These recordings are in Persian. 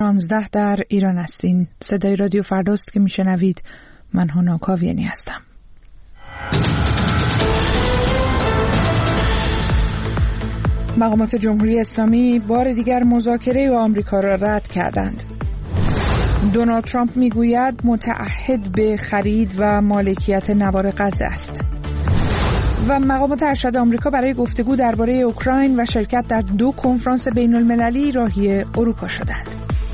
16 در ایران هستین. صدای رادیو فرداست که میشنوید. من هانا کاویانی هستم. مقامات جمهوری اسلامی بار دیگر مذاکره با آمریکا را رد کردند. دونالد ترامپ میگوید متعهد به خرید و مالکیت نوار غزه است. و مقامات ارشد آمریکا برای گفتگو درباره اوکراین و شرکت در 2 کنفرانس بین المللی راهی اروپا شدند.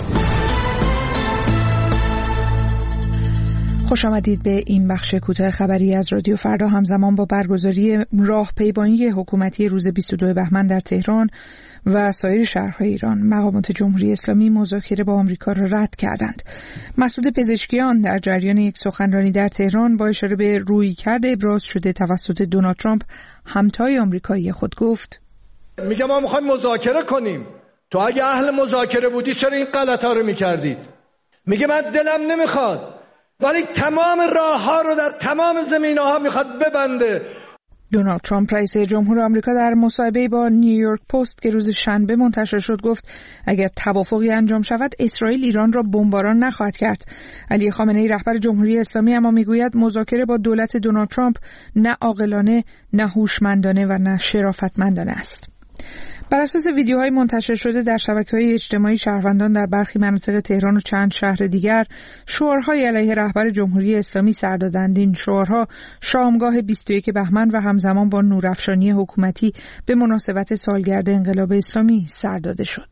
خوش آمدید به این بخش کوتاه خبری از رادیو فردا. همزمان با برگزاری راهپیمایی حکومتی روز 22 بهمن در تهران و سایر شهرهای ایران، مقامات جمهوری اسلامی مذاکره با آمریکا را رد کردند. مسعود پزشکیان در جریان یک سخنرانی در تهران با اشاره به رویکرد ابراز شده توسط دونالد ترامپ همتای آمریکایی خود گفت: میگه ما میخوایم مذاکره کنیم. تو اگه اهل مذاکره بودی چرا این غلطا رو میکردید؟ میگه من دلم نمیخواد، ولی تمام راه‌ها رو در تمام زمینه‌ها میخواد ببنده. دونالد ترامپ رئیس جمهور آمریکا در مصاحبه با نیویورک پست که روز شنبه منتشر شد گفت اگر توافقی انجام شود اسرائیل ایران را بمباران نخواهد کرد. علی خامنه‌ای رهبر جمهوری اسلامی اما میگوید مذاکره با دولت دونالد ترامپ نه عاقلانه، نه هوشمندانه و نه شرافتمندانه است. بر اساس ویدیوهای منتشر شده در شبکه‌های اجتماعی، شهروندان در برخی مناطق تهران و چند شهر دیگر شعارهای علیه رهبر جمهوری اسلامی سر دادند. این شعارها شامگاه 21 بهمن و همزمان با نورافشانی حکومتی به مناسبت سالگرد انقلاب اسلامی سر داده شد.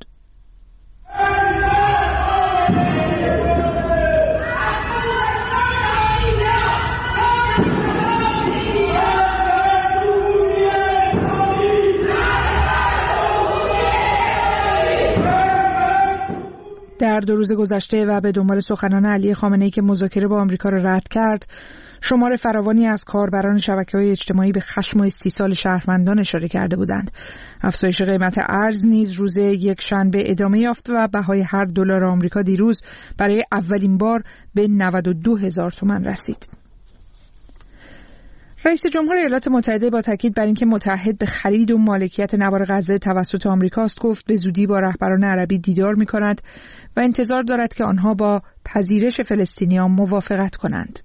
در 2 روز گذشته و به دنبال سخنان علی خامنه‌ای که مذاکره با آمریکا را رد کرد، شمار فراوانی از کاربران شبکه‌های اجتماعی به خشم و استیصال شهروندان اشاره کرده بودند. افزایش قیمت ارز نیز روز یک شنبه ادامه یافت و بهای هر دلار آمریکا دیروز برای اولین بار به 92,000 تومان رسید. رئیس جمهور ایالات متحده با تاکید بر اینکه متعهد به خرید و مالکیت نوار غزه توسط آمریکاست گفت به زودی با رهبران عربی دیدار می‌کند و انتظار دارد که آنها با پذیرش فلسطینیان موافقت کنند.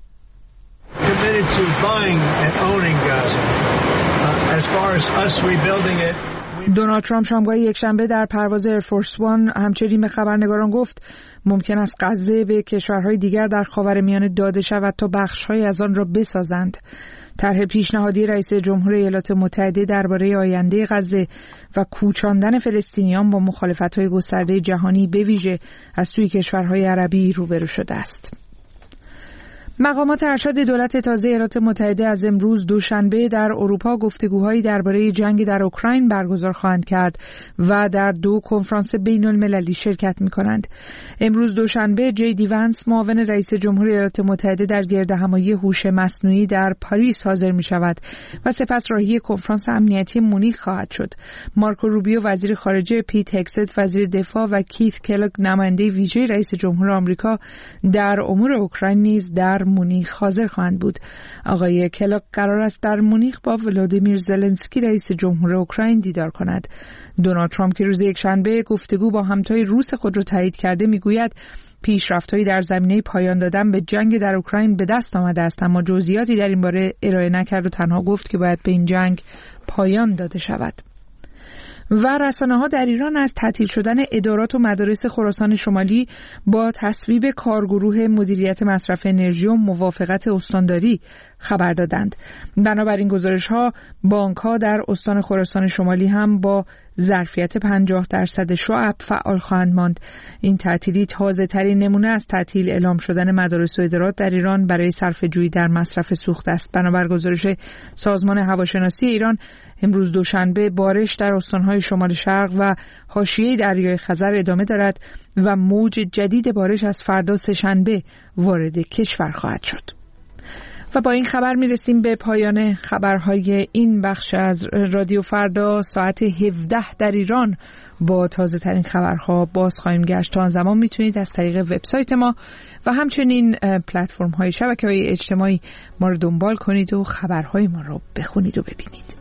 دونالد ترامپ شامگاه یکشنبه در پرواز ایرفورس وان همچنین به خبرنگاران گفت ممکن است غزه به کشورهای دیگر در خاورمیانه داده شود تا بخش‌های از آن را بسازند. طرح پیشنهادی رئیس جمهور ایالات متحده درباره آینده غزه و کوچاندن فلسطینیان با مخالفت‌های گسترده جهانی به ویژه از سوی کشورهای عربی روبرو شده است. مقامات ارشد دولت تازه ایالات متحده از امروز دوشنبه در اروپا گفتگوهایی درباره جنگ در اوکراین برگزار خواهند کرد و در 2 کنفرانس بین المللی شرکت می‌کنند. امروز دوشنبه جی وانس معاون رئیس جمهور ایالات متحده در گردهمایی هوش مصنوعی در پاریس حاضر می‌شود و سپس راهی کنفرانس امنیتی مونیخ خواهد شد. مارکو روبیو وزیر خارجه، پیت هگست وزیر دفاع و کیت کلوگ نماینده ویژه رئیس جمهور آمریکا در امور اوکراین نیز در مونیخ حاضر خواهند بود. آقای کلوگ قرار است در مونیخ با ولادیمیر زلنسکی رئیس جمهور اوکراین دیدار کند. دونالد ترامپ که روز یکشنبه گفتگو با همتای روس خود را تایید کرده میگوید پیشرفت‌هایی در زمینه پایان دادن به جنگ در اوکراین به دست آمده است، اما جزئیاتی در این باره ارائه نکرد و تنها گفت که باید به این جنگ پایان داده شود. و رسانه‌ها در ایران از تعطیل شدن ادارات و مدارس خراسان شمالی با تصویب کارگروه مدیریت مصرف انرژی و موافقت استانداری خبر دادند. بنابراین گزارش‌ها بانک‌ها در استان خراسان شمالی هم با ظرفیت 50% شعب فعال خواهند ماند. این تعطیلی تازه‌ترین نمونه از تعطیل اعلام شدن مدارس و ادارات در ایران برای صرفه‌جویی در مصرف سوخت است. بنابر گزارش سازمان هواشناسی ایران، امروز دوشنبه بارش در استان‌های شمال شرق و حاشیه دریای خزر ادامه دارد و موج جدید بارش از فردا سه‌شنبه وارد کشور خواهد شد. و با این خبر میرسیم به پایان خبرهای این بخش از رادیو فردا. ساعت 17 در ایران با تازه ترین خبرها باز خواهیم گشت. تا آن زمان میتونید از طریق وبسایت ما و همچنین پلتفرم های شبکه‌های اجتماعی ما رو دنبال کنید و خبرهای ما رو بخونید و ببینید.